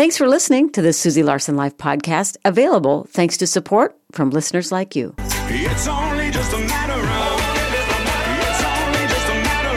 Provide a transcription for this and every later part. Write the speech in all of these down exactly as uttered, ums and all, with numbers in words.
Thanks for listening to the Susie Larson Life podcast, available thanks to support from listeners like you. It's only just a matter of It's only just a matter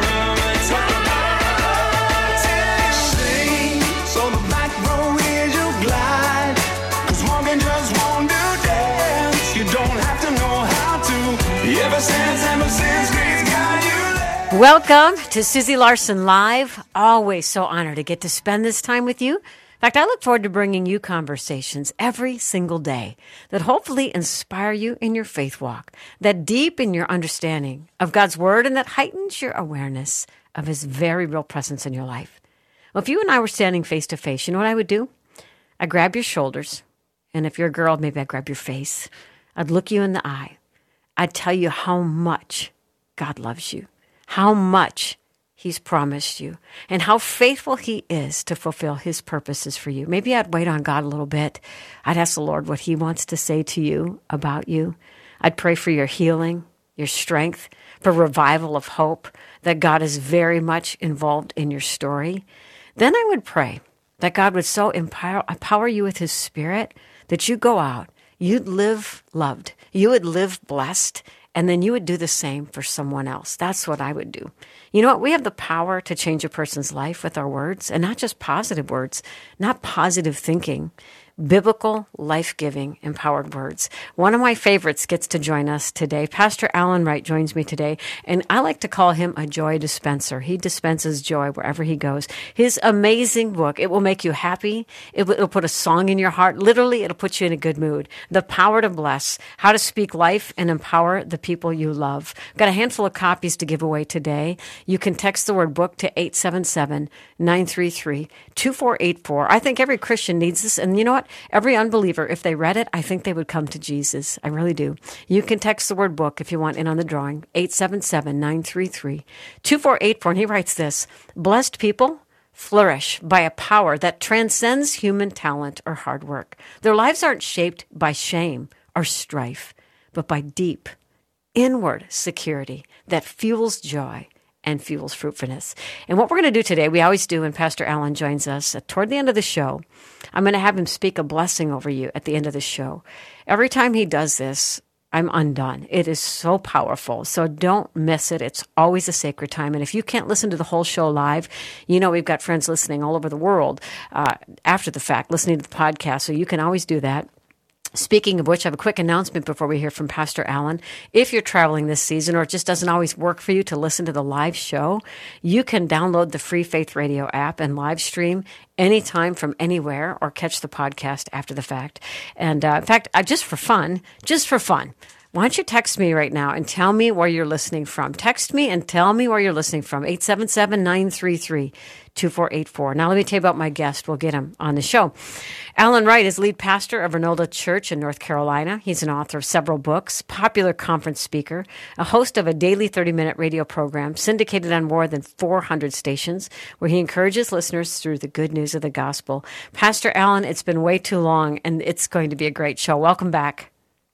of Sing, so the back row is your glide. 'Cause walking just won't do dance. You don't have to know how to. Ever since, ever since, grace got you there. Welcome to Susie Larson Live. Always so honored to get to spend this time with you. In fact, I look forward to bringing you conversations every single day that hopefully inspire you in your faith walk, that deepen your understanding of God's Word, and that heightens your awareness of His very real presence in your life. Well, if you and I were standing face to face, you know what I would do? I'd grab your shoulders, and if you're a girl, maybe I'd grab your face. I'd look you in the eye. I'd tell you how much God loves you, how much He's promised you, and how faithful He is to fulfill His purposes for you. Maybe I'd wait on God a little bit. I'd ask the Lord what He wants to say to you about you. I'd pray for your healing, your strength, for revival of hope, that God is very much involved in your story. Then I would pray that God would so empower, empower you with His Spirit that you go out, you'd live loved, you would live blessed, and then you would do the same for someone else. That's what I would do. You know what? We have the power to change a person's life with our words, and not just positive words, not positive thinking, biblical, life-giving, empowered words. One of my favorites gets to join us today. Pastor Alan Wright joins me today, and I like to call him a joy dispenser. He dispenses joy wherever he goes. His amazing book, it will make you happy. It will it'll put a song in your heart. Literally, it'll put you in a good mood. The Power to Bless, How to Speak Life and Empower the People You Love. I've got a handful of copies to give away today. You can text the word book to eight seven seven, nine three three, two four eight four. I think every Christian needs this, and you know what? Every unbeliever, if they read it, I think they would come to Jesus. I really do. You can text the word book if you want in on the drawing, eight seven seven, nine three three, two four eight four. And he writes this: blessed people flourish by a power that transcends human talent or hard work. Their lives aren't shaped by shame or strife, but by deep, inward security that fuels joy and fuels fruitfulness. And what we're going to do today, we always do when Pastor Alan joins us, uh, toward the end of the show, I'm going to have him speak a blessing over you at the end of the show. Every time he does this, I'm undone. It is so powerful. So don't miss it. It's always a sacred time. And if you can't listen to the whole show live, you know we've got friends listening all over the world uh, after the fact, listening to the podcast. So you can always do that. Speaking of which, I have a quick announcement before we hear from Pastor Alan. If you're traveling this season, or it just doesn't always work for you to listen to the live show, you can download the free Faith Radio app and live stream anytime from anywhere, or catch the podcast after the fact. And uh, in fact, uh, just for fun, just for fun, why don't you text me right now and tell me where you're listening from? Text me and tell me where you're listening from, eight seven seven, nine three three, two four eight four. Now let me tell you about my guest. We'll get him on the show. Alan Wright is lead pastor of Renolda Church in North Carolina. He's an author of several books, popular conference speaker, a host of a daily thirty-minute radio program syndicated on more than four hundred stations, where he encourages listeners through the good news of the gospel. Pastor Alan, it's been way too long, and it's going to be a great show. Welcome back.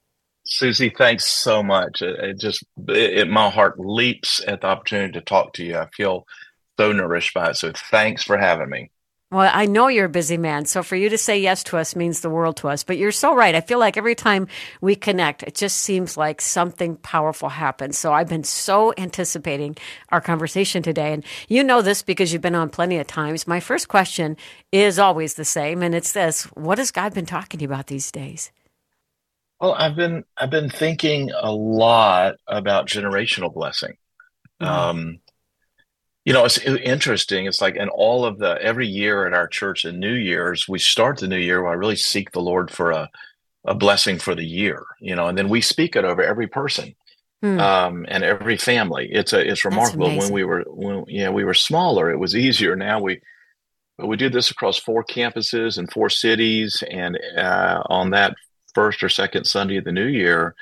Susie, thanks so much. It, it just, it, it, my heart leaps at the opportunity to talk to you. I feel so nourished by it. So thanks for having me. Well, I know you're a busy man, so for you to say yes to us means the world to us. But you're so right. I feel like every time we connect, it just seems like something powerful happens. So I've been so anticipating our conversation today. And you know this because you've been on plenty of times. My first question is always the same, and it's this: what has God been talking to you about these days? Well, I've been I've been thinking a lot about generational blessing. Mm-hmm. Um, you know, it's interesting. It's like in all of the every year at our church in New Year's, we start the new year where I really seek the Lord for a a blessing for the year. You know, and then we speak it over every person mm. um, and every family. It's a it's remarkable. When we were when yeah we were smaller, it was easier. Now we we do this across four campuses and four cities, and uh, on that first or second Sunday of the new year,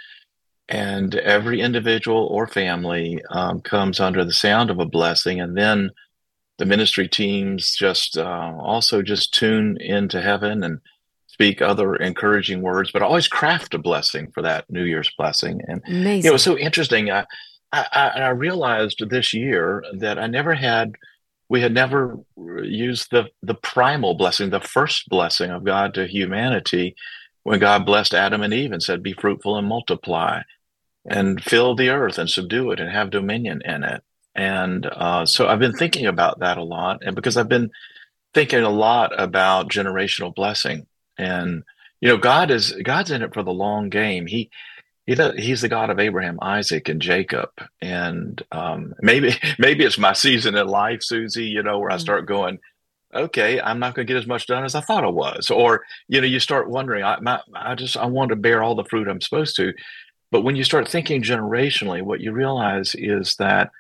and every individual or family um, comes under the sound of a blessing. And then the ministry teams just uh, also just tune into heaven and speak other encouraging words, but always craft a blessing for that New Year's blessing. And Amazing. It was so interesting. I, I, I realized this year that I never had we had never used the the primal blessing, the first blessing of God to humanity, when God blessed Adam and Eve and said, "Be fruitful and multiply, and fill the earth and subdue it and have dominion in it." And uh, so I've been thinking about that a lot, and because I've been thinking a lot about generational blessing, and you know, God is God's in it for the long game. He he does, he's the God of Abraham, Isaac, and Jacob. And um, maybe maybe it's my season in life, Susie. You know, where I start going, okay, I'm not going to get as much done as I thought I was, or you know, you start wondering, I my, I just I want to bear all the fruit I'm supposed to. But when you start thinking generationally, what you realize is that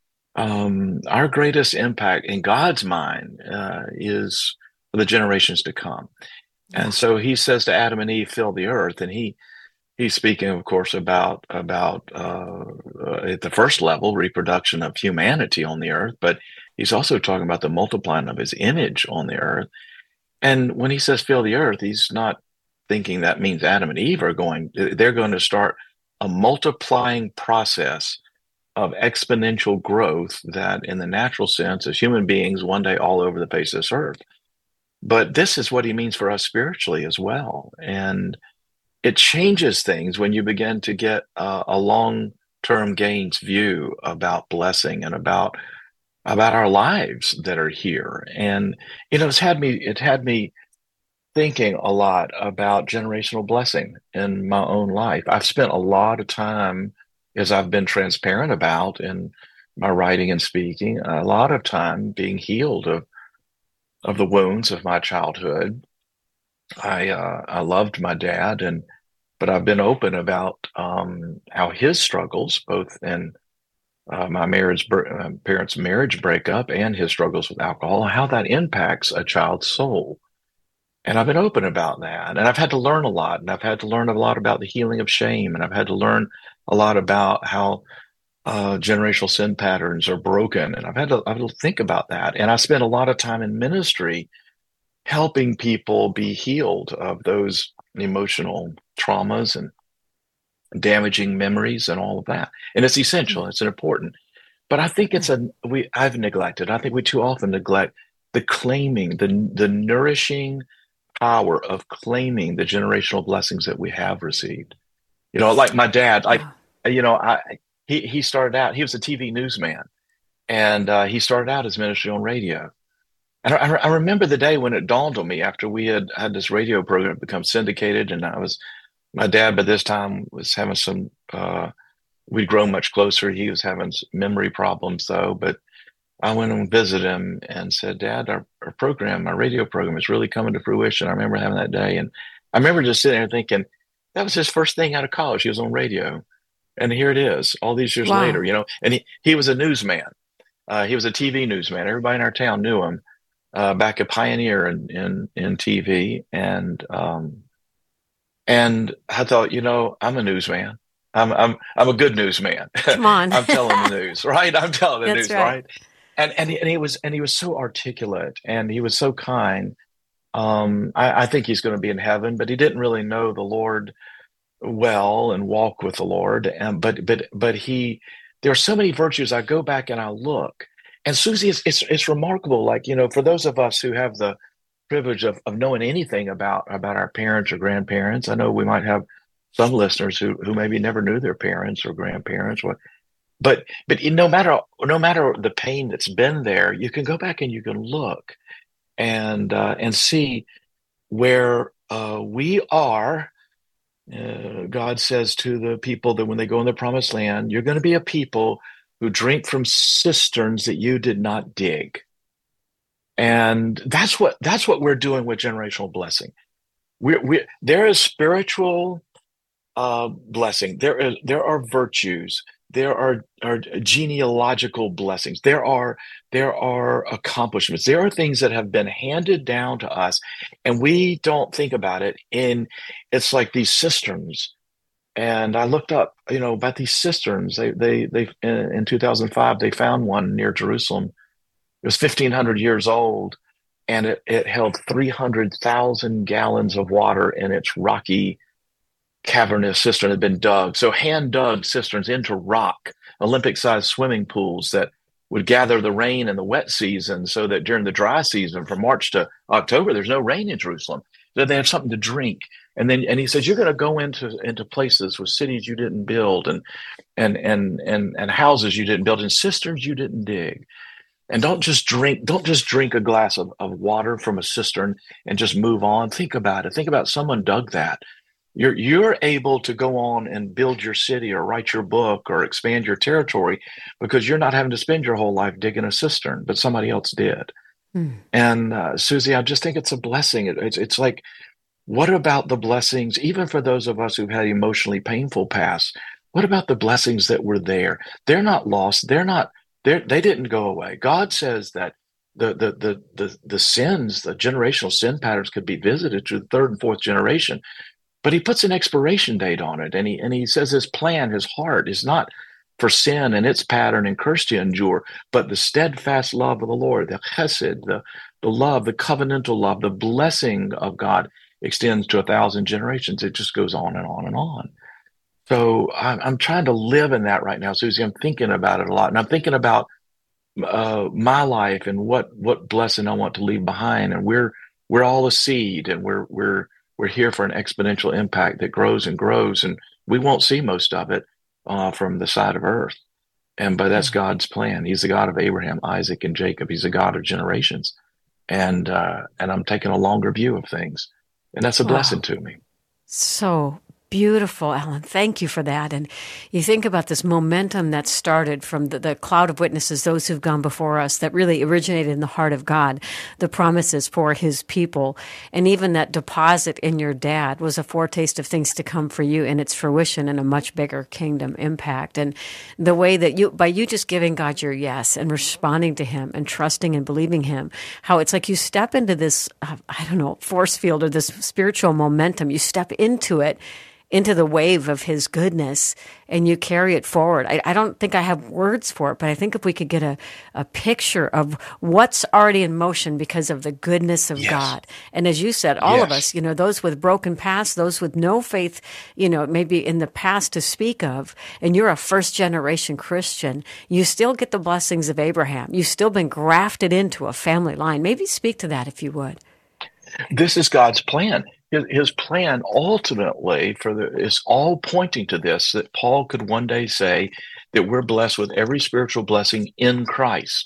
um, our greatest impact in God's mind uh, is for the generations to come. And so he says to Adam and Eve, fill the earth. And he he's speaking, of course, about about uh, uh, at the first level, reproduction of humanity on the earth. But he's also talking about the multiplying of his image on the earth. And when he says fill the earth, he's not thinking that means Adam and Eve are going, they're going to start a multiplying process of exponential growth that in the natural sense, as human beings, one day all over the face of this earth. But this is what he means for us spiritually as well. And it changes things when you begin to get uh, a long-term gains view about blessing and about about our lives that are here. And, you know, it's had me, it had me thinking a lot about generational blessing in my own life. I've spent a lot of time, as I've been transparent about in my writing and speaking, a lot of time being healed of of the wounds of my childhood. I uh, I loved my dad, and but I've been open about um, how his struggles, both in uh, my marriage, uh, parents' marriage breakup, and his struggles with alcohol, how that impacts a child's soul. And I've been open about that, and I've had to learn a lot, and I've had to learn a lot about the healing of shame, and I've had to learn a lot about how uh, generational sin patterns are broken, and I've had to I've had to think about that. And I spent a lot of time in ministry helping people be healed of those emotional traumas and damaging memories and all of that. And it's essential, it's important. But I think it's a we I've neglected. I think we too often neglect the claiming, the the nourishing power of claiming the generational blessings that we have received. You know, like my dad, like, you know, I, he, he started out, he was a T V newsman, and uh, he started out his ministry on radio. And I, I remember the day when it dawned on me after we had had this radio program become syndicated, and I was, my dad by this time was having some, uh, we'd grown much closer. He was having memory problems though, but I went and visited him and said, Dad, our, our program, our radio program is really coming to fruition. I remember having that day. And I remember just sitting there thinking, that was his first thing out of college. He was on radio. And here it is, all these years Wow. later, you know, and he, he was a newsman. Uh, he was a T V newsman. Everybody in our town knew him, uh, back a pioneer in, in, in T V. And, um, and I thought, you know, I'm a newsman. I'm, I'm, I'm a good newsman. Come on. I'm telling the news, right? I'm telling the That's news, right. right? And, and, he, and he was, and he was so articulate, and he was so kind. Um, I, I think he's going to be in heaven, but he didn't really know the Lord well and walk with the Lord. And, but, but, but he, there are so many virtues. I go back and I look, and Susie, it's, it's, it's remarkable. Like, you know, for those of us who have the privilege of, of knowing anything about, about our parents or grandparents, I know we might have some listeners who, who maybe never knew their parents or grandparents. What, but, but no matter, no matter the pain that's been there, you can go back and you can look and, uh, and see where, uh, we are. Uh, God says to the people that when they go in the promised land, you're going to be a people who drink from cisterns that you did not dig. And that's what, that's what we're doing with generational blessing. We're, we there is spiritual, uh, blessing. There is, there are virtues. There are, are genealogical blessings. There are, there are accomplishments. There are things that have been handed down to us, and we don't think about it. In it's like these cisterns. And I looked up, you know, about these cisterns. They, they, they in, in two thousand five, they found one near Jerusalem. It was fifteen hundred years old, and it, it held three hundred thousand gallons of water in its rocky, cavernous cistern had been dug. So hand dug cisterns into rock, Olympic sized swimming pools that would gather the rain in the wet season so that during the dry season from March to October, there's no rain in Jerusalem. So they have something to drink. And then, and he says, you're going to go into, into places with cities you didn't build and, and, and, and, and houses you didn't build and cisterns you didn't dig. And don't just drink, don't just drink a glass of, of water from a cistern and just move on. Think about it. Think about someone dug that. You're, you're able to go on and build your city or write your book or expand your territory because you're not having to spend your whole life digging a cistern, but somebody else did. Mm. And uh, Susie, I just think it's a blessing. It, it's, it's like, what about the blessings, even for those of us who've had emotionally painful past? What about the blessings that were there? They're not lost. They're not, they're, they didn't go away. God says that the, the, the, the, the sins, the generational sin patterns could be visited to the third and fourth generation. But he puts an expiration date on it, and he and he says his plan, his heart, is not for sin and its pattern and curse to endure, but the steadfast love of the Lord, the chesed, the, the love, the covenantal love, the blessing of God extends to a thousand generations. It just goes on and on and on. So I'm, I'm trying to live in that right now, Susie. I'm thinking about it a lot, and I'm thinking about uh, my life and what what blessing I want to leave behind. And we're we're all a seed, and we're we're We're here for an exponential impact that grows and grows, and we won't see most of it uh, from the side of earth. And but that's God's plan. He's the God of Abraham, Isaac, and Jacob. He's the God of generations, and uh, and I'm taking a longer view of things, and that's a wow. blessing to me. So beautiful, Alan. Thank you for that. And you think about this momentum that started from the, the cloud of witnesses, those who've gone before us, that really originated in the heart of God, the promises for his people. And even that deposit in your dad was a foretaste of things to come for you in its fruition in a much bigger kingdom impact. And the way that you, by you just giving God your yes and responding to him and trusting and believing him, how it's like you step into this, uh, I don't know, force field or this spiritual momentum. You step into it, into the wave of his goodness, and you carry it forward. I, I don't think I have words for it, but I think if we could get a, a picture of what's already in motion because of the goodness of yes. God. And as you said, all yes. of us, you know, those with broken past, those with no faith, you know, maybe in the past to speak of, and you're a first generation Christian, you still get the blessings of Abraham. You've still been grafted into a family line. Maybe speak to that if you would. This is God's plan. His plan ultimately for the is all pointing to this, that Paul could one day say that we're blessed with every spiritual blessing in Christ.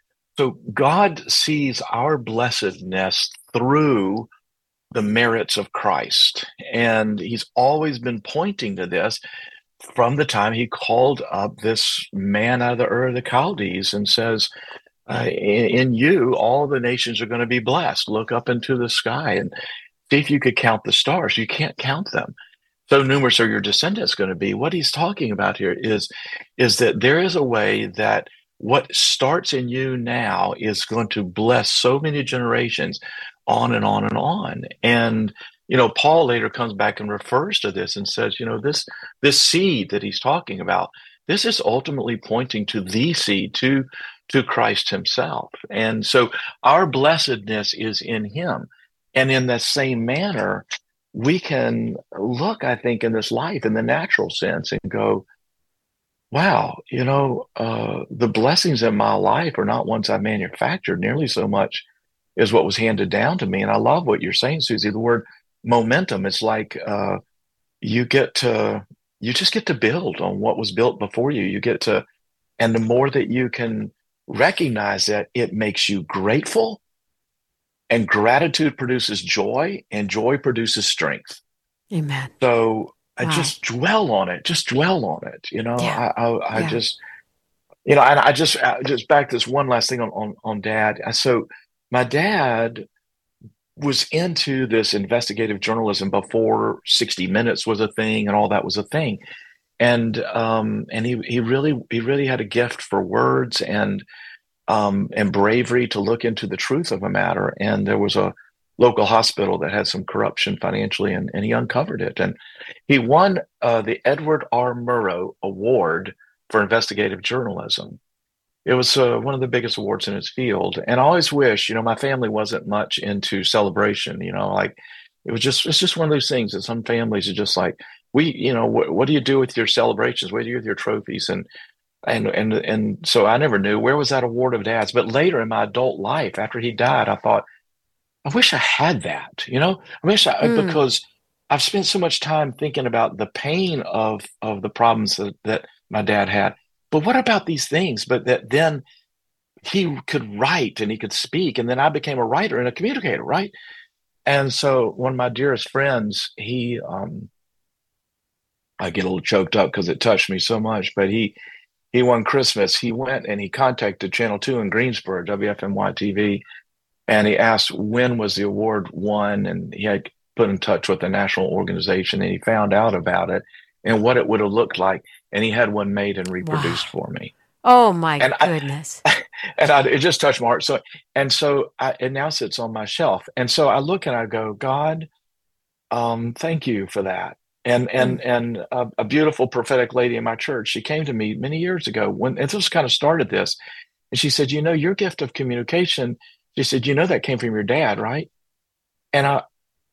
So God sees our blessedness through the merits of Christ. And he's always been pointing to this from the time he called up this man out of the Ur of the Chaldees and says, uh, in, in you, all the nations are going to be blessed. Look up into the sky and see if you could count the stars. You can't count them. So numerous are your descendants going to be. What he's talking about here is, is that there is a way that what starts in you now is going to bless so many generations on and on and on. And, you know, Paul later comes back and refers to this and says, you know, this, this seed that he's talking about, this is ultimately pointing to the seed, to, to Christ himself. And so our blessedness is in him. And in that same manner, we can look, I think, in this life in the natural sense and go, wow, you know, uh, the blessings in my life are not ones I manufactured nearly so much as what was handed down to me. And I love what you're saying, Susie, the word momentum. It's like uh, you get to, you just get to build on what was built before you. You get to, and the more that you can recognize that, it makes you grateful. And gratitude produces joy, and joy produces strength. Amen. So I wow. just dwell on it. Just dwell on it. You know, yeah. I, I, I yeah. just, you know, and I just, I just back this one last thing on, on, on Dad. So my dad was into this investigative journalism before sixty minutes was a thing and all that was a thing. And, um, and he, he really, he really had a gift for words and, Um, and bravery to look into the truth of a matter. And there was a local hospital that had some corruption financially, and, and he uncovered it. And he won uh, the Edward R. Murrow Award for investigative journalism. It was uh, one of the biggest awards in its field. And I always wish, you know, my family wasn't much into celebration, you know, like it was just, it's just one of those things that some families are just like, we, you know, wh- what do you do with your celebrations? What do you do with your trophies? And and and and so I never knew where was that award of Dad's. But later in my adult life, after he died, I thought, I wish I had that. You know, I wish I Mm, because I've spent so much time thinking about the pain of of the problems that, that my dad had. But what about these things? But that then he could write and he could speak, and then I became a writer and a communicator, right? And so one of my dearest friends, he um, I get a little choked up because it touched me so much, but he he won Christmas. He went and he contacted Channel two in Greensboro, W F M Y T V, and he asked when was the award won, and he had put in touch with the national organization, and he found out about it and what it would have looked like, and he had one made and reproduced wow. for me. Oh my And I, goodness. and I, it just touched my heart. So and so I, it now sits on my shelf, and so I look and I go, God, um, thank you for that. And Mm, and and a, a beautiful prophetic lady in my church, she came to me many years ago when and this kind of started this, and she said, you know, your gift of communication. She said, you know, that came from your dad, right? And I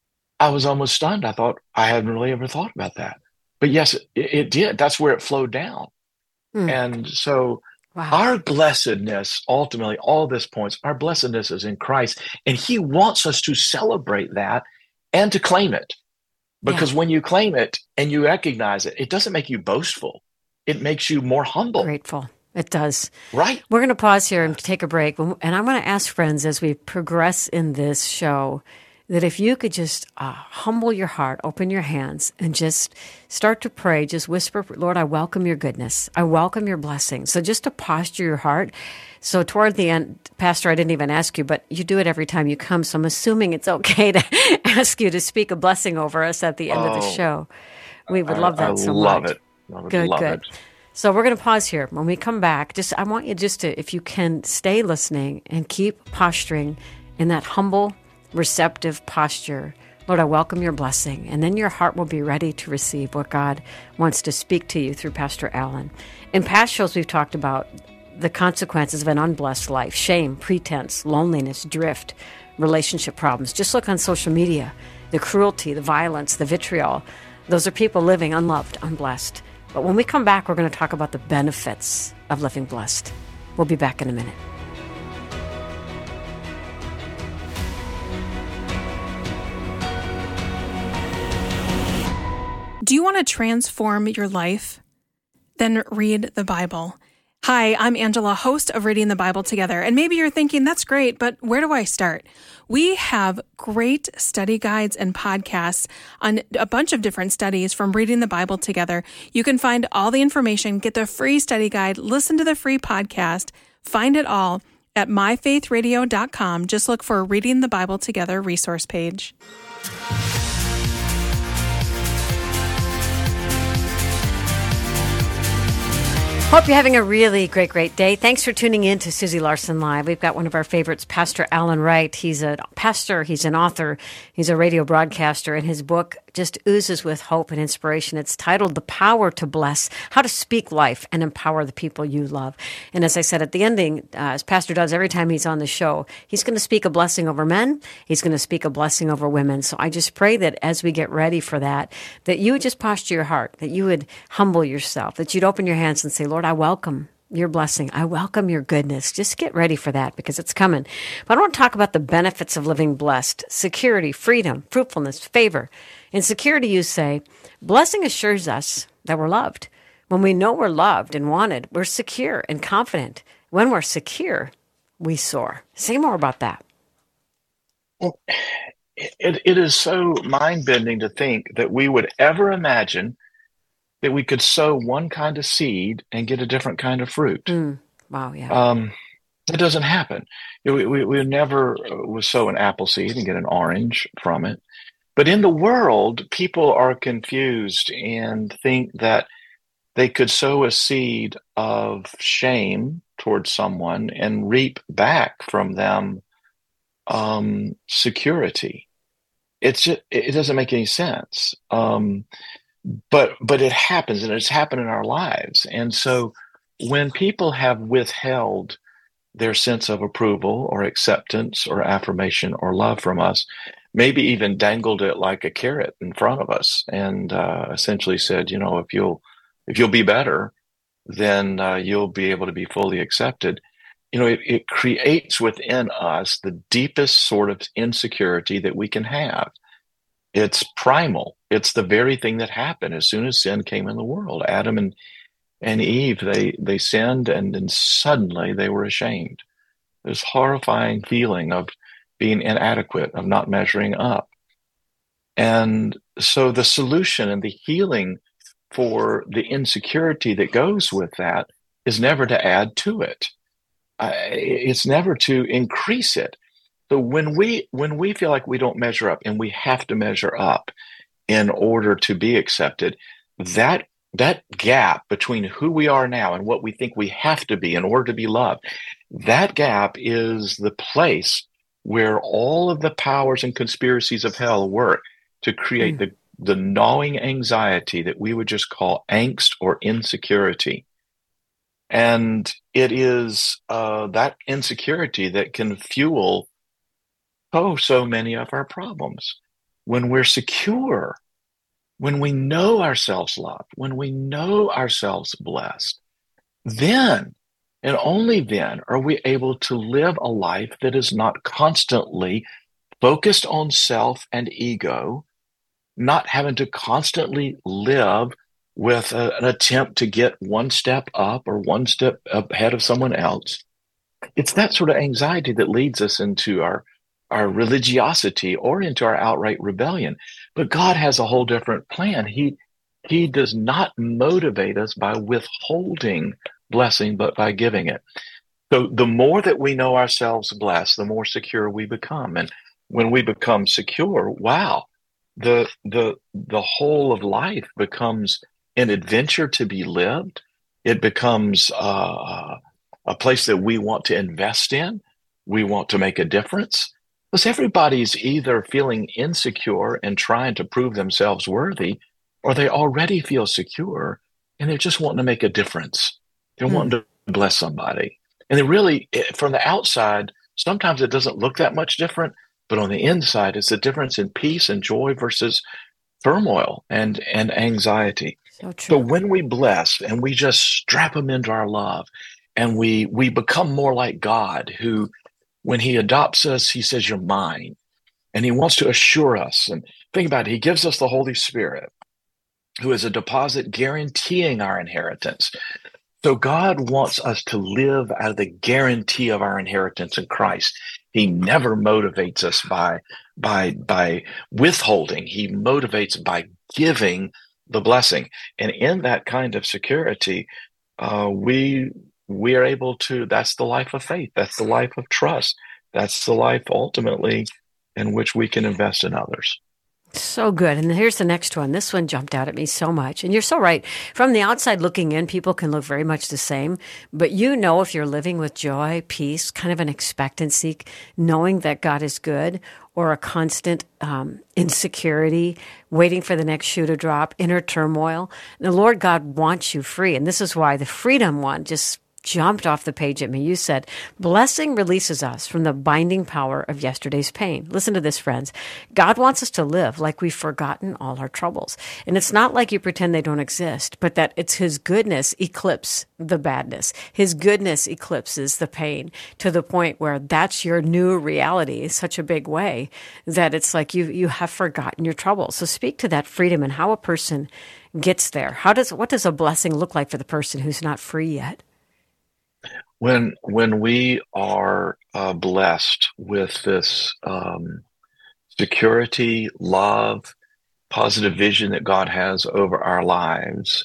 I was almost stunned. I thought I hadn't really ever thought about that, but yes, it, it did. That's where it flowed down. mm, And so wow. our blessedness, ultimately, all this points, our blessedness is in Christ, and He wants us to celebrate that and to claim it. Yeah. Because when you claim it and you recognize it, it doesn't make you boastful. It makes you more humble, Grateful. It does. right? We're going to pause here and take a break. And I want to ask friends as we progress in this show that if you could just uh, humble your heart, open your hands, and just start to pray, just whisper, Lord, I welcome your goodness. I welcome your blessing. So just to posture your heart. So toward the end, Pastor, I didn't even ask you, but you do it every time you come. So I'm assuming it's okay to ask you to speak a blessing over us at the end of the Oh, show. We would I, love I that so love much. it. I would Good, love good. it. So we're going to pause here. When we come back, just I want you just to, if you can, stay listening and keep posturing in that humble, receptive posture. Lord, I welcome your blessing. And then your heart will be ready to receive what God wants to speak to you through Pastor Allen. In past shows, we've talked about the consequences of an unblessed life: shame, pretense, loneliness, drift, relationship problems. Just look on social media, the cruelty, the violence, the vitriol. Those are people living unloved, unblessed. But when we come back, we're going to talk about the benefits of living blessed. We'll be back in a minute. Do you want to transform your life? Then read the Bible. Hi, I'm Angela, host of Reading the Bible Together. And maybe you're thinking, that's great, but where do I start? We have great study guides and podcasts on a bunch of different studies from Reading the Bible Together. You can find all the information, get the free study guide, listen to the free podcast, find it all at my faith radio dot com. Just look for Reading the Bible Together resource page. Hope you're having a really great, great day. Thanks for tuning in to Susie Larson Live. We've got one of our favorites, Pastor Allen Wright. He's a pastor, he's an author, he's a radio broadcaster, and his book just oozes with hope and inspiration. It's titled The Power to Bless, How to Speak Life and Empower the People You Love. And as I said at the ending, uh, as Pastor does every time he's on the show, he's going to speak a blessing over men. He's going to speak a blessing over women. So I just pray that as we get ready for that, that you would just posture your heart, that you would humble yourself, that you'd open your hands and say, Lord, I welcome your blessing. I welcome your goodness. Just get ready for that because it's coming. But I want to talk about the benefits of living blessed: security, freedom, fruitfulness, favor. In security, you say, blessing assures us that we're loved. When we know we're loved and wanted, we're secure and confident. When we're secure, we soar. Say more about that. Well, it, it is so mind-bending to think that we would ever imagine that we could sow one kind of seed and get a different kind of fruit. Mm, wow, yeah. Um, it doesn't happen. We, we, we never would sow an apple seed and get an orange from it. But in the world, people are confused and think that they could sow a seed of shame towards someone and reap back from them um, security. It's just, it doesn't make any sense. Um, but but it happens, and it's happened in our lives. And so when people have withheld their sense of approval or acceptance or affirmation or love from us, maybe even dangled it like a carrot in front of us and uh, essentially said, you know, if you'll if you'll be better, then uh, you'll be able to be fully accepted. You know, it, it creates within us the deepest sort of insecurity that we can have. It's primal. It's the very thing that happened as soon as sin came in the world. Adam and, and Eve, they, they sinned, and then suddenly they were ashamed. This horrifying feeling of being inadequate, of not measuring up. And so the solution and the healing for the insecurity that goes with that is never to add to it. Uh, it's never to increase it. So when we when we feel like we don't measure up, and we have to measure up in order to be accepted, that that gap between who we are now and what we think we have to be in order to be loved, that gap is the place where all of the powers and conspiracies of hell work to create mm. the, the gnawing anxiety that we would just call angst or insecurity. And it is uh, that insecurity that can fuel oh, so many of our problems. When we're secure, when we know ourselves loved, when we know ourselves blessed, then and only then are we able to live a life that is not constantly focused on self and ego, not having to constantly live with a, an attempt to get one step up or one step ahead of someone else. It's that sort of anxiety that leads us into our, our religiosity or into our outright rebellion. But God has a whole different plan. He, he does not motivate us by withholding blessing, but by giving it. So the more that we know ourselves blessed, the more secure we become. And when we become secure, wow, the the the whole of life becomes an adventure to be lived. It becomes uh, a place that we want to invest in. We want to make a difference. Because everybody's either feeling insecure and trying to prove themselves worthy, or they already feel secure and they're just wanting to make a difference. They're mm. wanting to bless somebody. And they really, from the outside, sometimes it doesn't look that much different, but on the inside, it's the difference in peace and joy versus turmoil and, and anxiety. So true. So when we bless and we just strap them into our love, and we we become more like God, who, when he adopts us, he says, you're mine. And he wants to assure us. And think about it, he gives us the Holy Spirit, who is a deposit guaranteeing our inheritance. So God wants us to live out of the guarantee of our inheritance in Christ. He never motivates us by, by, by withholding. He motivates by giving the blessing. And in that kind of security, uh, we we are able to, that's the life of faith. That's the life of trust. That's the life ultimately in which we can invest in others. So good. And here's the next one. This one jumped out at me so much. And you're so right. From the outside looking in, people can look very much the same. But you know, if you're living with joy, peace, kind of an expectancy, knowing that God is good, or a constant um, insecurity, waiting for the next shoe to drop, inner turmoil, the Lord God wants you free. And this is why the freedom one just jumped off the page at me. You said, blessing releases us from the binding power of yesterday's pain. Listen to this, friends. God wants us to live like we've forgotten all our troubles. And it's not like you pretend they don't exist, but that it's his goodness eclipses the badness. His goodness eclipses the pain to the point where that's your new reality in such a big way that it's like you you have forgotten your troubles. So speak to that freedom and how a person gets there. How does what does a blessing look like for the person who's not free yet? When when we are uh, blessed with this um, security, love, positive vision that God has over our lives,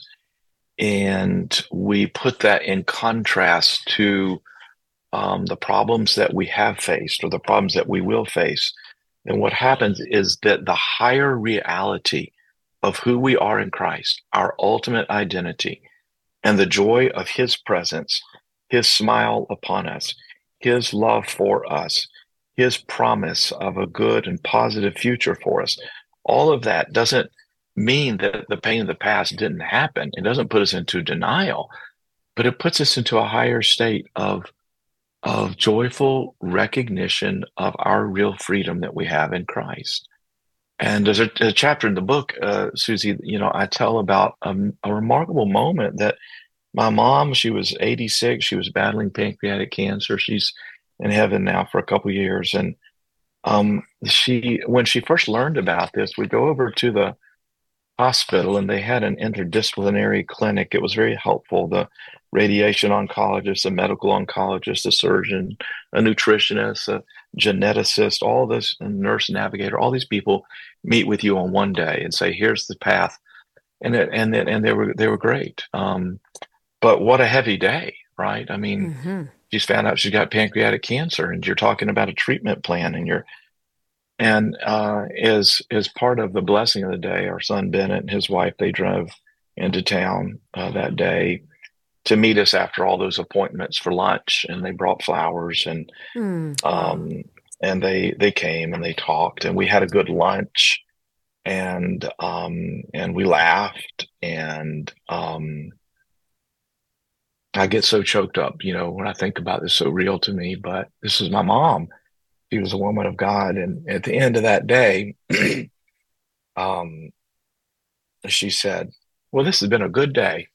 and we put that in contrast to um, the problems that we have faced or the problems that we will face, then what happens is that the higher reality of who we are in Christ, our ultimate identity, and the joy of his presence, his smile upon us, his love for us, his promise of a good and positive future for us. All of that doesn't mean that the pain of the past didn't happen. It doesn't put us into denial, but it puts us into a higher state of, of joyful recognition of our real freedom that we have in Christ. And there's a, a chapter in the book, uh, Susie, you know, I tell about a, a remarkable moment that my mom, she was eighty-six. She was battling pancreatic cancer. She's in heaven now for a couple years. And um, she, when she first learned about this, we go over to the hospital and they had an interdisciplinary clinic. It was very helpful. The radiation oncologist, a medical oncologist, a surgeon, a nutritionist, a geneticist, all this, a nurse navigator, all these people meet with you on one day and say, here's the path. And it, and it, and they were they were great. Um, but what a heavy day, right? I mean, Mm-hmm. she's found out she's got pancreatic cancer, and you're talking about a treatment plan, and you're and uh, as as part of the blessing of the day, our son Bennett and his wife, they drove into town uh, that day to meet us after all those appointments for lunch, and they brought flowers and Mm. um, and they they came and they talked, and we had a good lunch. And um, and we laughed, and um, I get so choked up, you know, when I think about this, so real to me. But this is my mom. She was a woman of God, and at the end of that day, um, she said, "Well, this has been a good day,"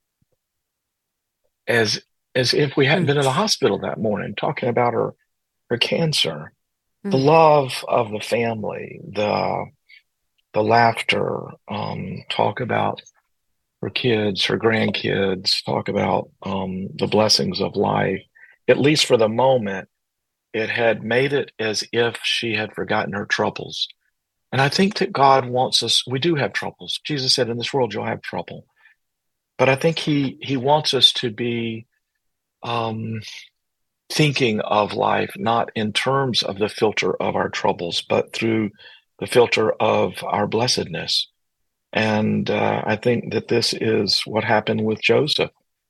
as as if we hadn't been in the hospital that morning, talking about her her cancer, the love of the family, the the laughter, um, talk about her kids, her grandkids, talk about um, the blessings of life. At least for the moment, it had made it as if she had forgotten her troubles. And I think that God wants us, we do have troubles. Jesus said, in this world, you'll have trouble. But I think he, he wants us to be um, thinking of life, not in terms of the filter of our troubles, but through the filter of our blessedness. And uh, I think that this is what happened with Joseph.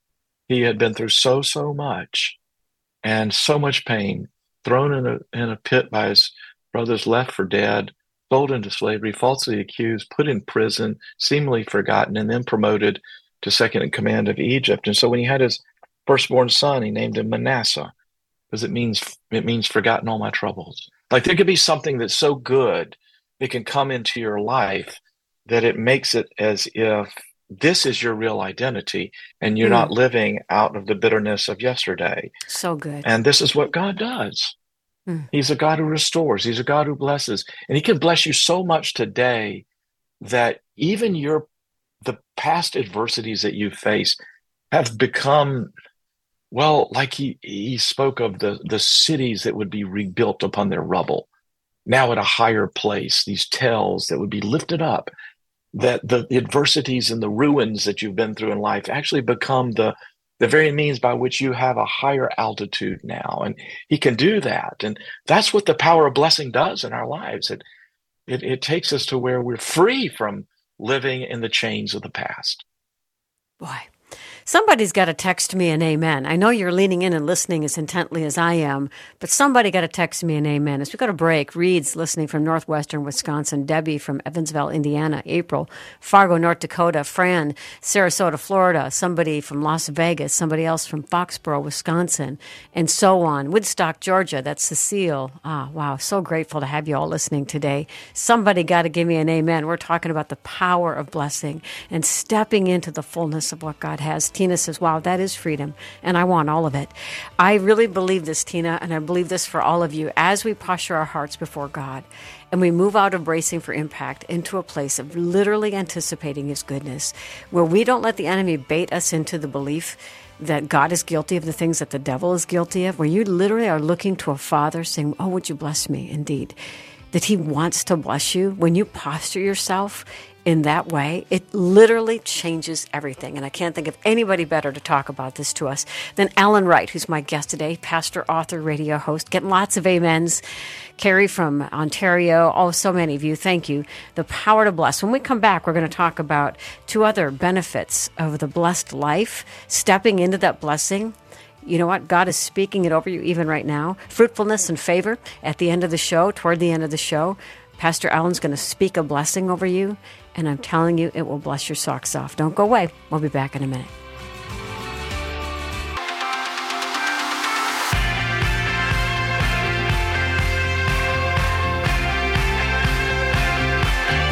He had been through so, so much and so much pain, thrown in a, in a pit by his brothers, left for dead, sold into slavery, falsely accused, put in prison, seemingly forgotten, and then promoted to second in command of Egypt. And so when he had his firstborn son, he named him Manasseh, because it means, it means forgotten all my troubles. Like there could be something that's so good it can come into your life that it makes it as if this is your real identity and you're mm. not living out of the bitterness of yesterday. So good. And this is what God does. Mm. He's a God who restores. He's a God who blesses. And he can bless you so much today that even your the past adversities that you face have become, well, like he, he spoke of the, the cities that would be rebuilt upon their rubble. Now at a higher place, these tells that would be lifted up, that the, the adversities and the ruins that you've been through in life actually become the, the very means by which you have a higher altitude now. And he can do that. And that's what the power of blessing does in our lives. It, it, it takes us to where we're free from living in the chains of the past. Boy. Somebody's got to text me an amen. I know you're leaning in and listening as intently as I am, but somebody got to text me an amen. As we go to break, Reed's listening from northwestern Wisconsin, Debbie from Evansville, Indiana, April, Fargo, North Dakota, Fran, Sarasota, Florida, somebody from Las Vegas, somebody else from Foxborough, Wisconsin, and so on. Woodstock, Georgia, that's Cecile. Ah, wow, so grateful to have you all listening today. Somebody got to give me an amen. We're talking about the power of blessing and stepping into the fullness of what God has. Tina says, wow, that is freedom, and I want all of it. I really believe this, Tina, and I believe this for all of you. As we posture our hearts before God and we move out of bracing for impact into a place of literally anticipating his goodness, where we don't let the enemy bait us into the belief that God is guilty of the things that the devil is guilty of, where you literally are looking to a father saying, oh, would you bless me? Indeed, that he wants to bless you. When you posture yourself in that way, it literally changes everything. And I can't think of anybody better to talk about this to us than Alan Wright, who's my guest today, pastor, author, radio host, getting lots of amens. Carrie from Ontario, oh, so many of you, thank you. The power to bless. When we come back, we're going to talk about two other benefits of the blessed life, stepping into that blessing. You know what? God is speaking it over you even right now. Fruitfulness and favor at the end of the show, toward the end of the show. Pastor Alan's going to speak a blessing over you, and I'm telling you, it will bless your socks off. Don't go away. We'll be back in a minute.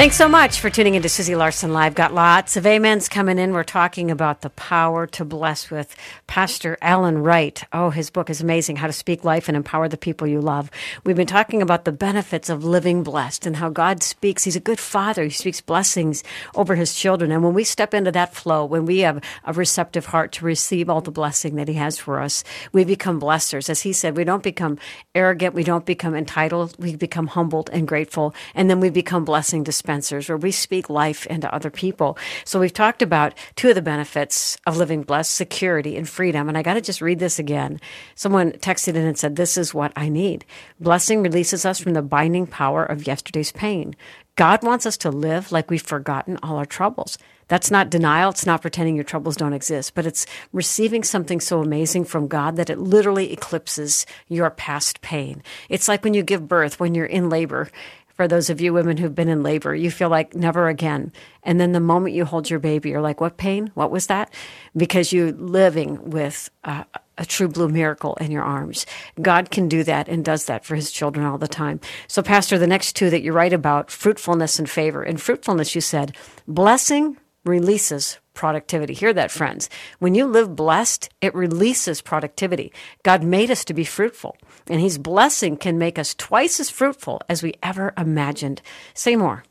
Thanks so much for tuning into Susie Larson Live. Got lots of amens coming in. We're talking about the power to bless with Pastor Alan Wright. Oh, his book is amazing, How to Speak Life and Empower the People You Love. We've been talking about the benefits of living blessed and how God speaks. He's a good father. He speaks blessings over his children. And when we step into that flow, when we have a receptive heart to receive all the blessing that he has for us, we become blessers. As he said, we don't become arrogant. We don't become entitled. We become humbled and grateful. And then we become blessing dispensers, where we speak life into other people. So we've talked about two of the benefits of living blessed, security and freedom. And I got to just read this again. Someone texted in and said, this is what I need. Blessing releases us from the binding power of yesterday's pain. God wants us to live like we've forgotten all our troubles. That's not denial. It's not pretending your troubles don't exist, but it's receiving something so amazing from God that it literally eclipses your past pain. It's like when you give birth, when you're in labor. For those of you women who've been in labor, you feel like never again. And then the moment you hold your baby, you're like, what pain? What was that? Because you're living with uh, a true blue miracle in your arms. God can do that and does that for his children all the time. So, Pastor, the next two that you write about, fruitfulness and favor. In fruitfulness, you said, blessing releases productivity. Hear that, friends. When you live blessed, it releases productivity. God made us to be fruitful, and his blessing can make us twice as fruitful as we ever imagined. Say more.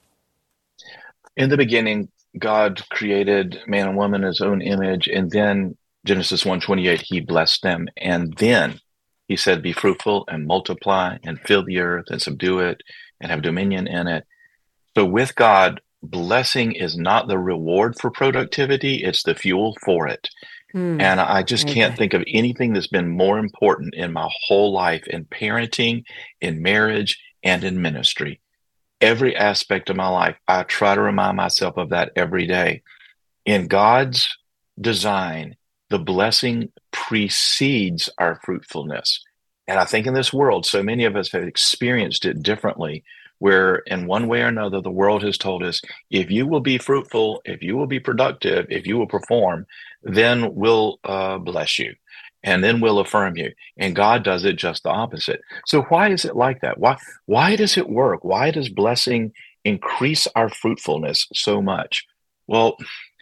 In the beginning, God created man and woman in his own image, and then Genesis one twenty-eight, he blessed them. And then he said, be fruitful and multiply and fill the earth and subdue it and have dominion in it. So with God, blessing is not the reward for productivity, it's the fuel for it. Mm, and I just okay. can't think of anything that's been more important in my whole life, in parenting, in marriage, and in ministry. Every aspect of my life, I try to remind myself of that every day. In God's design, the blessing precedes our fruitfulness. And I think in this world, so many of us have experienced it differently, where in one way or another, the world has told us, if you will be fruitful, if you will be productive, if you will perform, then we'll uh, bless you, and then we'll affirm you. And God does it just the opposite. So why is it like that? Why, why does it work? Why does blessing increase our fruitfulness so much? Well,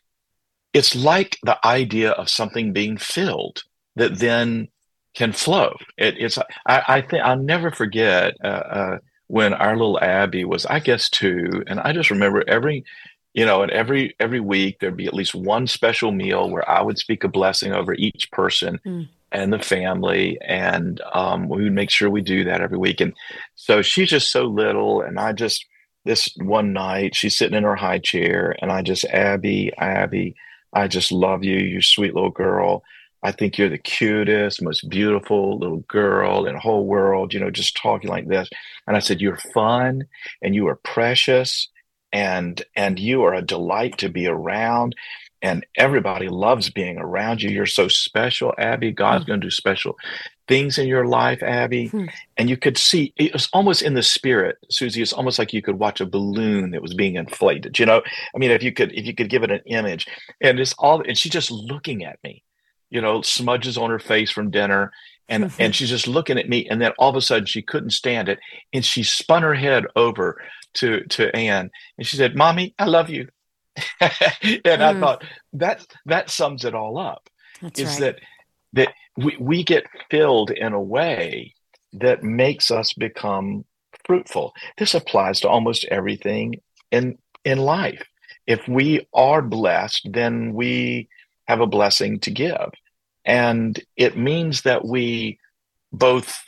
it's like the idea of something being filled that then can flow. It, it's I, I think I'll never forget uh, uh, when our little Abby was, I guess, two, and I just remember every, you know, and every every week there'd be at least one special meal where I would speak a blessing over each person mm. and the family, and um, we would make sure we do that every week. And so she's just so little, and I just this one night she's sitting in her high chair, and I just Abby, Abby, I just love you, you sweet little girl. I think you're the cutest, most beautiful little girl in the whole world, you know, just talking like this. And I said, you're fun and you are precious and and you are a delight to be around. And everybody loves being around you. You're so special, Abby. God's mm-hmm. going to do special things in your life, Abby. Mm-hmm. And you could see, it was almost in the spirit, Susie, it's almost like you could watch a balloon that was being inflated. You know, I mean, if you could, if you could give it an image, and it's all, and she's just looking at me. You know, smudges on her face from dinner, and mm-hmm. and she's just looking at me, and then all of a sudden she couldn't stand it, and she spun her head over to to Ann, and she said, "Mommy, I love you." and mm. I thought that that sums it all up. That's is right. that that we we get filled in a way that makes us become fruitful. This applies to almost everything in in life. If we are blessed, then we have a blessing to give. And it means that we both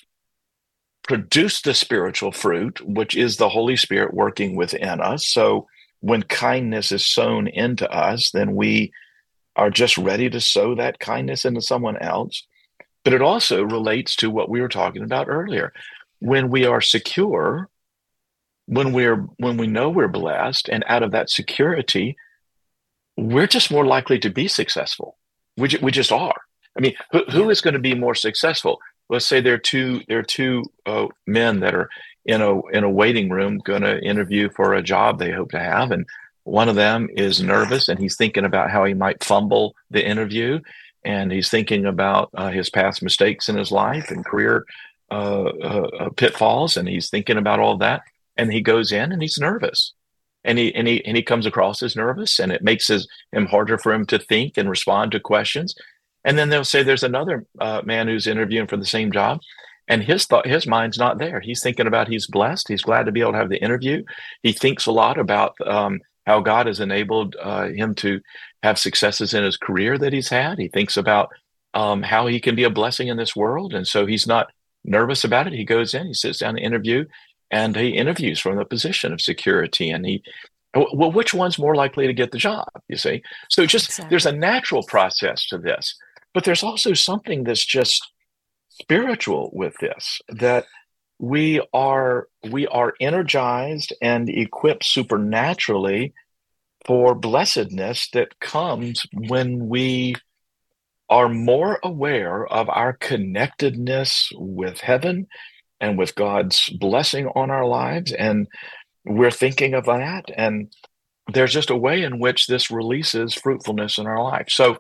produce the spiritual fruit, which is the Holy Spirit working within us. So when kindness is sown into us, then we are just ready to sow that kindness into someone else. But it also relates to what we were talking about earlier. When we are secure, when we're when we know we're blessed, and out of that security, we're just more likely to be successful. We, ju- we just are. I mean, who, who is going to be more successful? Let's say there are two there are two uh, men that are in a in a waiting room going to interview for a job they hope to have, and one of them is nervous and he's thinking about how he might fumble the interview, and he's thinking about uh, his past mistakes in his life and career uh, uh, pitfalls, and he's thinking about all that, and he goes in and he's nervous. and he and he and he comes across as nervous, and it makes his, him harder for him to think and respond to questions. And then they'll say there's another uh, man who's interviewing for the same job, and his thought, his mind's not there. He's thinking about he's blessed. He's glad to be able to have the interview. He thinks a lot about um, how God has enabled uh, him to have successes in his career that he's had. He thinks about um, how he can be a blessing in this world, and so he's not nervous about it. He goes in, he sits down to interview, and he interviews from the position of security. And he, well, which one's more likely to get the job? You see, so just exactly. There's a natural process to this, but there's also something that's just spiritual with this, that we are we are energized and equipped supernaturally for blessedness that comes when we are more aware of our connectedness with heaven and with God's blessing on our lives, and we're thinking of that, and there's just a way in which this releases fruitfulness in our life. So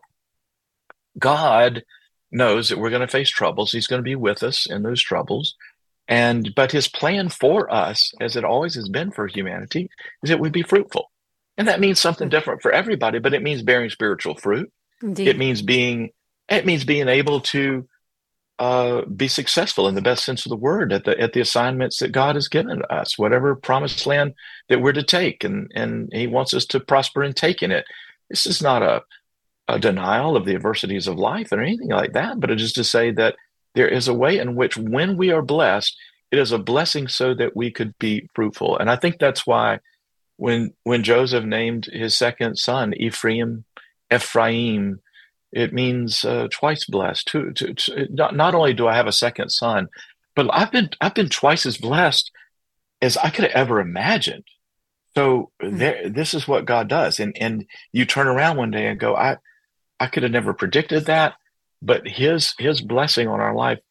God knows that we're going to face troubles. He's going to be with us in those troubles. And but his plan for us, as it always has been for humanity, is that we be fruitful. And that means something different for everybody, but it means bearing spiritual fruit. Indeed. It means being it means being able to uh, be successful in the best sense of the word at the at the assignments that God has given us, whatever promised land that we're to take, and and he wants us to prosper in taking it. This is not a a denial of the adversities of life or anything like that, but it is to say that there is a way in which when we are blessed, it is a blessing so that we could be fruitful. And I think that's why when when Joseph named his second son Ephraim, Ephraim, it means uh, twice blessed. To, to, to, not, not only do I have a second son, but I've been I've been twice as blessed as I could have ever imagined. So there, this is what God does. And and you turn around one day and go, I I could have never predicted that, but his his blessing on our life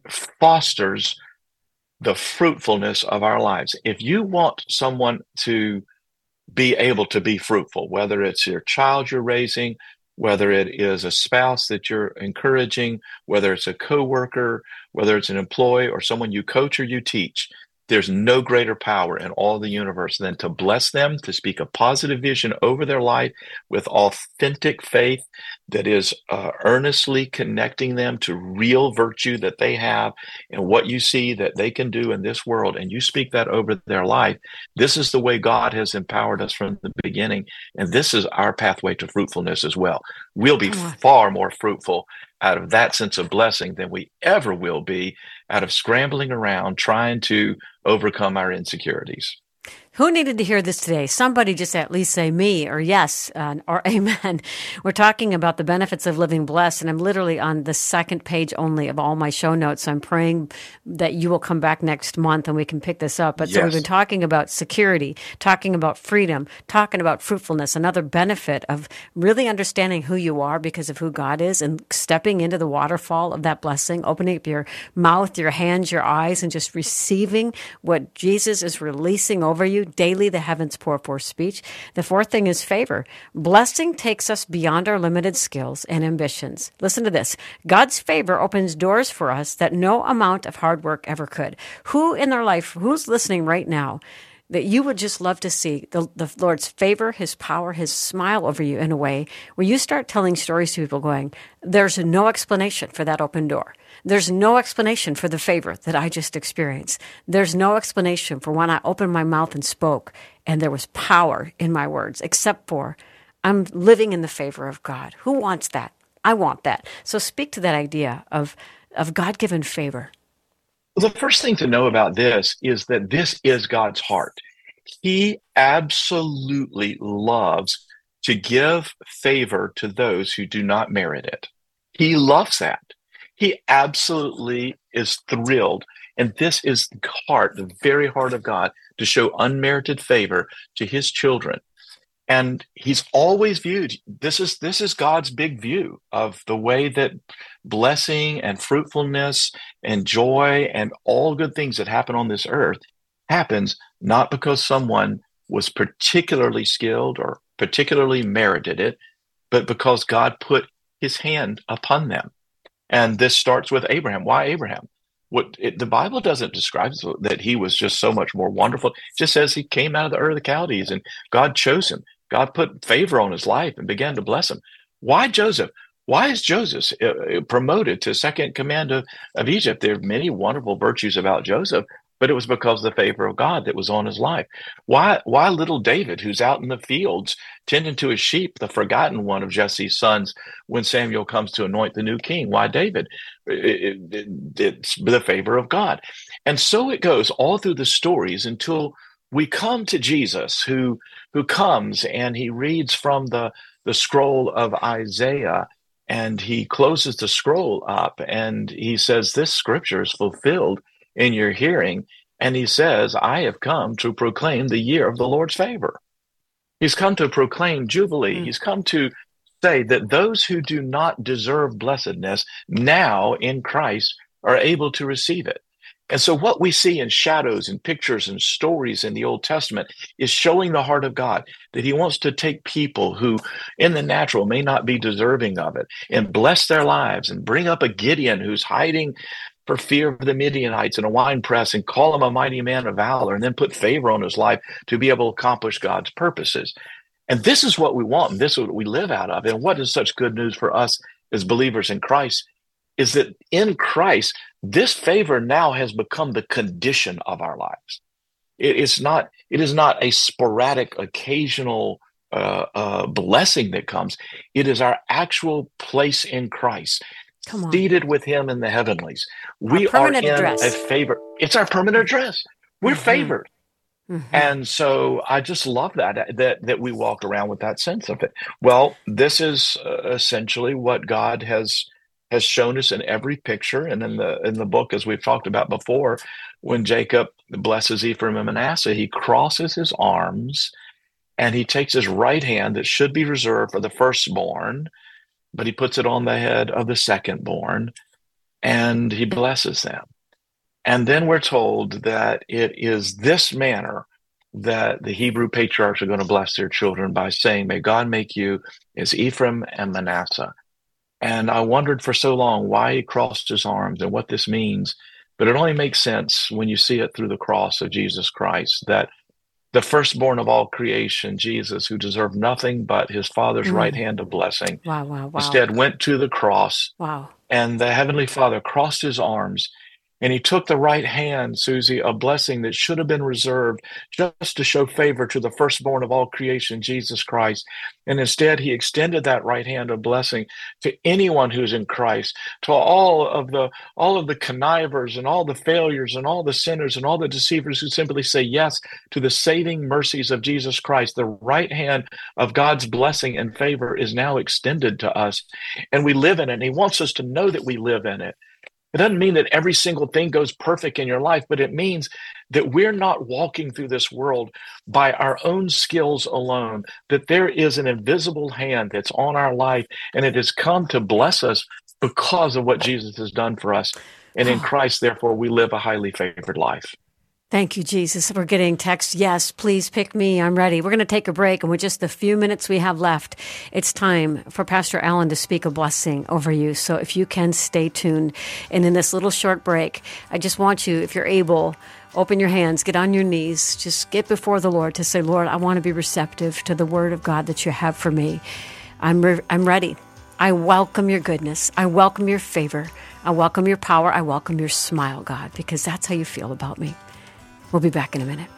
fosters the fruitfulness of our lives. If you want someone to be able to be fruitful, whether it's your child you're raising, whether it is a spouse that you're encouraging, whether it's a coworker, whether it's an employee or someone you coach or you teach, there's no greater power in all the universe than to bless them, to speak a positive vision over their life with authentic faith that is uh, earnestly connecting them to real virtue that they have and what you see that they can do in this world. And you speak that over their life. This is the way God has empowered us from the beginning. And this is our pathway to fruitfulness as well. We'll be far more fruitful out of that sense of blessing than we ever will be out of scrambling around trying to overcome our insecurities. Who needed to hear this today? Somebody just at least say me or yes uh, or amen. We're talking about the benefits of living blessed, and I'm literally on the second page only of all my show notes. So I'm praying that you will come back next month and we can pick this up. But yes. So we've been talking about security, talking about freedom, talking about fruitfulness, another benefit of really understanding who you are because of who God is and stepping into the waterfall of that blessing, opening up your mouth, your hands, your eyes, and just receiving what Jesus is releasing over you. Daily, the heavens pour forth speech. The fourth thing is favor. Blessing takes us beyond our limited skills and ambitions. Listen to this. God's favor opens doors for us that no amount of hard work ever could. Who in their life, who's listening right now, that you would just love to see the, the Lord's favor, his power, his smile over you in a way where you start telling stories to people going, there's no explanation for that open door. There's no explanation for the favor that I just experienced. There's no explanation for when I opened my mouth and spoke and there was power in my words, except for I'm living in the favor of God. Who wants that? I want that. So speak to that idea of, of God-given favor. The first thing to know about this is that this is God's heart. He absolutely loves to give favor to those who do not merit it. He loves that. He absolutely is thrilled. And this is the heart, the very heart of God, to show unmerited favor to his children. And he's always viewed, this is this is God's big view of the way that blessing and fruitfulness and joy and all good things that happen on this earth happens not because someone was particularly skilled or particularly merited it, but because God put his hand upon them. And this starts with Abraham. Why Abraham? What it, the Bible doesn't describe that he was just so much more wonderful. It just says he came out of the Ur of the Chaldees and God chose him. God put favor on his life and began to bless him. Why Joseph? Why is Joseph uh, promoted to second command of, of Egypt? There are many wonderful virtues about Joseph, but it was because of the favor of God that was on his life. Why, why little David, who's out in the fields tending to his sheep, the forgotten one of Jesse's sons, when Samuel comes to anoint the new king? Why David? It, it, it's the favor of God. And so it goes all through the stories until we come to Jesus, who, who comes and he reads from the, the scroll of Isaiah. And he closes the scroll up and he says, this scripture is fulfilled in your hearing. And he says, I have come to proclaim the year of the Lord's favor. He's come to proclaim Jubilee. Mm. He's come to say that those who do not deserve blessedness now in Christ are able to receive it. And so what we see in shadows and pictures and stories in the Old Testament is showing the heart of God, that he wants to take people who in the natural may not be deserving of it and bless their lives and bring up a Gideon who's hiding for fear of the Midianites in a wine press and call him a mighty man of valor and then put favor on his life to be able to accomplish God's purposes. And this is what we want, and this is what we live out of. And what is such good news for us as believers in Christ is that in Christ, this favor now has become the condition of our lives. It is not, it is not a sporadic, occasional uh, uh, blessing that comes. It is our actual place in Christ, seated with him in the heavenlies. We are in address. a favor. It's our permanent address. We're mm-hmm. favored. Mm-hmm. And so I just love that, that, that we walk around with that sense of it. Well, this is uh, essentially what God has has shown us in every picture. And in the in the book, as we've talked about before, when Jacob blesses Ephraim and Manasseh, he crosses his arms and he takes his right hand that should be reserved for the firstborn, but he puts it on the head of the secondborn and he blesses them. And then we're told that it is this manner that the Hebrew patriarchs are going to bless their children by saying, may God make you as Ephraim and Manasseh. And I wondered for so long why he crossed his arms and what this means. But it only makes sense when you see it through the cross of Jesus Christ, that the firstborn of all creation, Jesus, who deserved nothing but his Father's mm. right hand of blessing, wow, wow, wow. instead went to the cross. Wow. And the Heavenly Father crossed his arms and he took the right hand, Susie, a blessing that should have been reserved just to show favor to the firstborn of all creation, Jesus Christ. And instead, he extended that right hand of blessing to anyone who's in Christ, to all of the all of the connivers and all the failures and all the sinners and all the deceivers who simply say yes to the saving mercies of Jesus Christ. The right hand of God's blessing and favor is now extended to us, and we live in it. And he wants us to know that we live in it. It doesn't mean that every single thing goes perfect in your life, but it means that we're not walking through this world by our own skills alone, that there is an invisible hand that's on our life, and it has come to bless us because of what Jesus has done for us. And in Christ, therefore, we live a highly favored life. Thank you, Jesus. We're getting text, yes, please pick me. I'm ready. We're going to take a break, and with just the few minutes we have left, it's time for Pastor Allen to speak a blessing over you. So if you can, stay tuned. And in this little short break, I just want you, if you're able, open your hands, get on your knees, just get before the Lord to say, Lord, I want to be receptive to the word of God that you have for me. I'm re- I'm ready. I welcome your goodness. I welcome your favor. I welcome your power. I welcome your smile, God, because that's how you feel about me. We'll be back in a minute.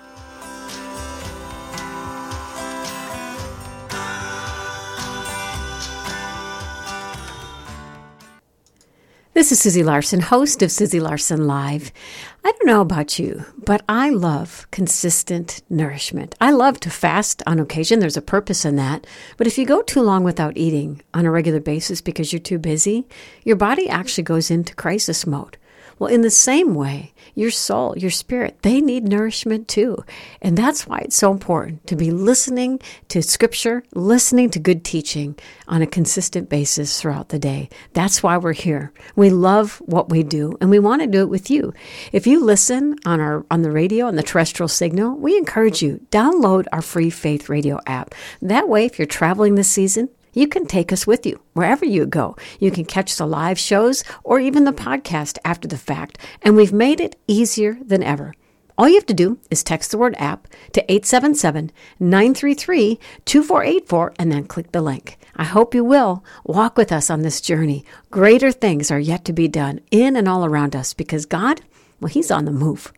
This is Susie Larson, host of Susie Larson Live. I don't know about you, but I love consistent nourishment. I love to fast on occasion. There's a purpose in that. But if you go too long without eating on a regular basis because you're too busy, your body actually goes into crisis mode. Well, in the same way, your soul, your spirit, they need nourishment too. And that's why it's so important to be listening to Scripture, listening to good teaching on a consistent basis throughout the day. That's why we're here. We love what we do, and we want to do it with you. If you listen on our on the radio, on the terrestrial signal, we encourage you, download our free Faith Radio app. That way, if you're traveling this season, You can take us with you wherever you go. You can catch the live shows or even the podcast after the fact, and we've made it easier than ever. All you have to do is text the word app to eight seven seven, nine three three, two four eight four and then click the link. I hope you will walk with us on this journey. Greater things are yet to be done in and all around us because God, well, He's on the move.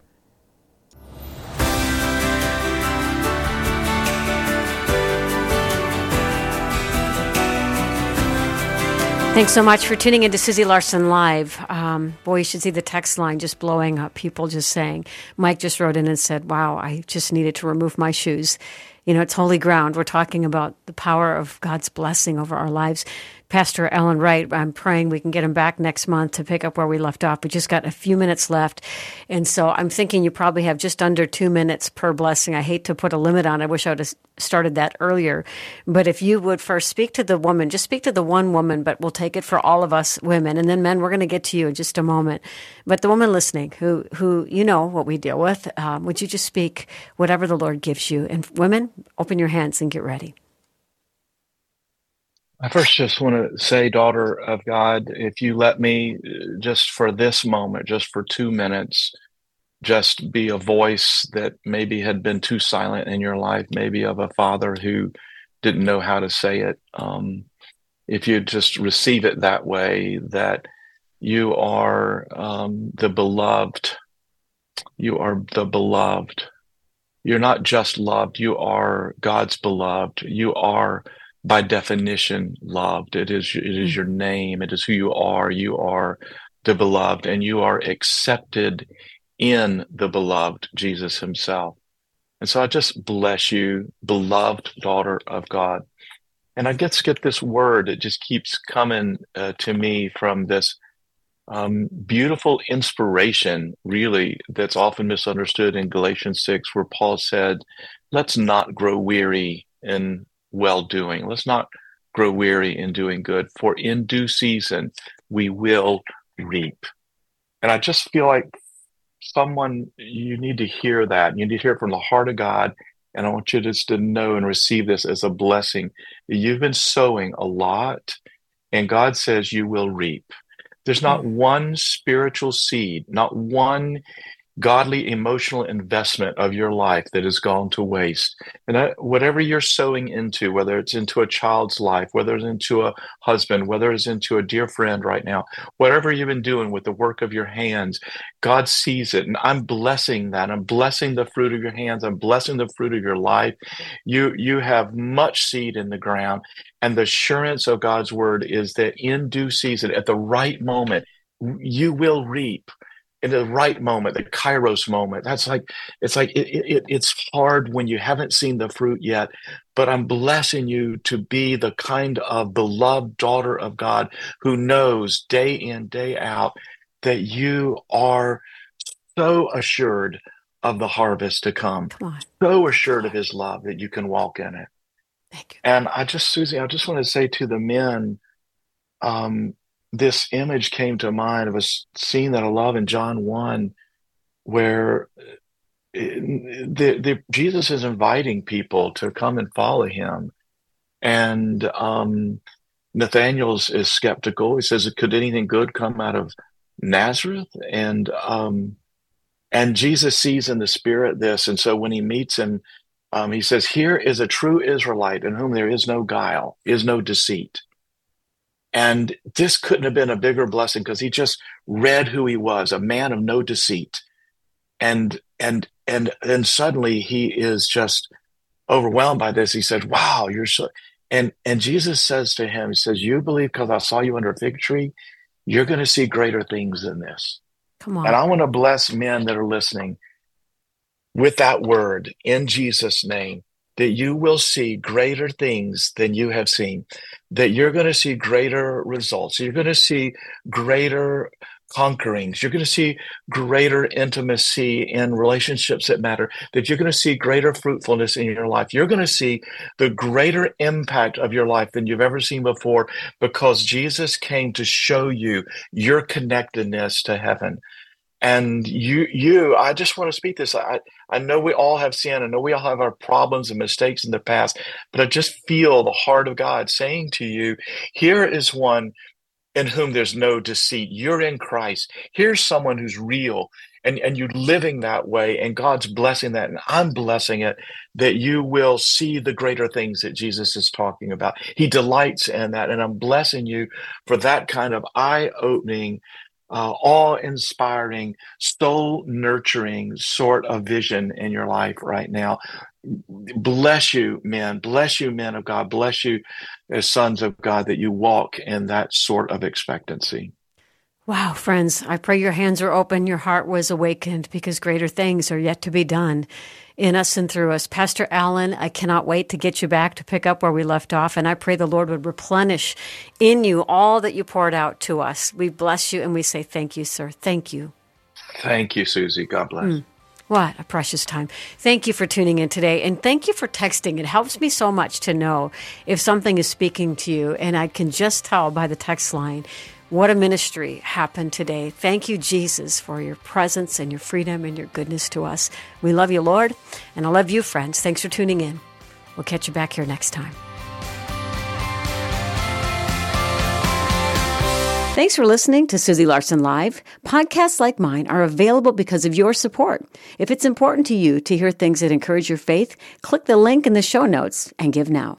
Thanks so much for tuning into Susie Larson Live. Um, boy, you should see the text line just blowing up. People just saying, Mike just wrote in and said, wow, I just needed to remove my shoes. You know, it's holy ground. We're talking about the power of God's blessing over our lives. Pastor Ellen Wright, I'm praying we can get him back next month to pick up where we left off. We just got a few minutes left. And so I'm thinking you probably have just under two minutes per blessing. I hate to put a limit on it. I wish I would have started that earlier. But if you would first speak to the woman, just speak to the one woman, but we'll take it for all of us women. And then men, we're going to get to you in just a moment. But the woman listening who, who you know what we deal with, uh, would you just speak whatever the Lord gives you? And women, open your hands and get ready. I first just want to say, daughter of God, if you let me just for this moment, just for two minutes, just be a voice that maybe had been too silent in your life, maybe of a father who didn't know how to say it. Um, if you just receive it that way, that you are um, the beloved, you are the beloved. You're not just loved, you are God's beloved. You are by definition loved. It is it is your name. It is who you are. You are the beloved, and you are accepted in the beloved, Jesus himself. And so I just bless you, beloved daughter of God. And I get to get this word. It just keeps coming uh, to me from this um, beautiful inspiration, really, that's often misunderstood in Galatians six, where Paul said, let's not grow weary in well-doing. Let's not grow weary in doing good, for in due season we will reap. And I just feel like someone, you need to hear that. You need to hear it from the heart of God. And I want you just to know and receive this as a blessing. You've been sowing a lot, and God says you will reap. There's not one spiritual seed, not one godly emotional investment of your life that has gone to waste. And that, whatever you're sowing into, whether it's into a child's life, whether it's into a husband, whether it's into a dear friend right now, whatever you've been doing with the work of your hands, God sees it. And I'm blessing that. I'm blessing the fruit of your hands. I'm blessing the fruit of your life. You, you have much seed in the ground. And the assurance of God's word is that in due season, at the right moment, you will reap. In the right moment, the Kairos moment. That's like, it's like, it, it, it's hard when you haven't seen the fruit yet, but I'm blessing you to be the kind of beloved daughter of God who knows day in, day out that you are so assured of the harvest to come, come so assured of his love that you can walk in it. Thank you. And I just, Susie, I just want to say to the men, um, this image came to mind of a scene that I love in John one, where the, the, Jesus is inviting people to come and follow him. And um, Nathanael is skeptical. He says, could anything good come out of Nazareth? And um, and Jesus sees in the spirit this. And so when he meets him, um, he says, here is a true Israelite in whom there is no guile, is no deceit. And this couldn't have been a bigger blessing because he just read who he was, a man of no deceit. And and and and suddenly he is just overwhelmed by this. He said, wow, you're so... And, and Jesus says to him, he says, you believe because I saw you under a fig tree, you're going to see greater things than this. Come on. And I want to bless men that are listening with that word in Jesus' name, that you will see greater things than you have seen, that you're going to see greater results. You're going to see greater conquerings. You're going to see greater intimacy in relationships that matter, that you're going to see greater fruitfulness in your life. You're going to see the greater impact of your life than you've ever seen before, because Jesus came to show you your connectedness to heaven. And you, you, I just want to speak this. I, I know we all have sin. I know we all have our problems and mistakes in the past, but I just feel the heart of God saying to you, here is one in whom there's no deceit. You're in Christ. Here's someone who's real, and, and you're living that way, and God's blessing that, and I'm blessing it, that you will see the greater things that Jesus is talking about. He delights in that, and I'm blessing you for that kind of eye-opening, Uh, awe-inspiring, soul-nurturing sort of vision in your life right now. Bless you, men. Bless you, men of God. Bless you as sons of God, that you walk in that sort of expectancy. Wow, friends, I pray your hands are open, your heart was awakened, because greater things are yet to be done in us and through us. Pastor Allen, I cannot wait to get you back to pick up where we left off, and I pray the Lord would replenish in you all that you poured out to us. We bless you, and we say thank you, sir. Thank you. Thank you, Susie. God bless. Mm. What a precious time. Thank you for tuning in today, and thank you for texting. It helps me so much to know if something is speaking to you, and I can just tell by the text line what a ministry happened today. Thank you, Jesus, for your presence and your freedom and your goodness to us. We love you, Lord, and I love you, friends. Thanks for tuning in. We'll catch you back here next time. Thanks for listening to Susie Larson Live. Podcasts like mine are available because of your support. If it's important to you to hear things that encourage your faith, click the link in the show notes and give now.